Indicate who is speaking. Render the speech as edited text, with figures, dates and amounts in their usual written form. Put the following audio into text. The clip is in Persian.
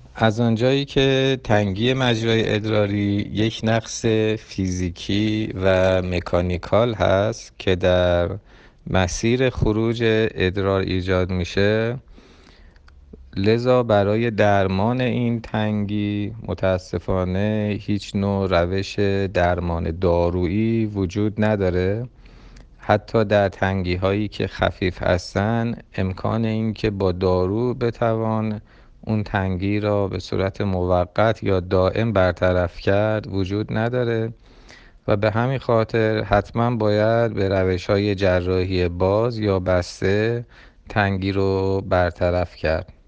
Speaker 1: از آنجایی که تنگی مجرای ادراری یک نقص فیزیکی و مکانیکال هست که در مسیر خروج ادرار ایجاد میشه، لذا برای درمان این تنگی متاسفانه هیچ نوع روش درمان دارویی وجود نداره. حتی در تنگی هایی که خفیف هستن امکان این که با دارو بتوان اون تنگی را به صورت موقت یا دائم برطرف کرد وجود نداره و به همین خاطر حتما باید به روش های جراحی باز یا بسته تنگی رو برطرف کرد.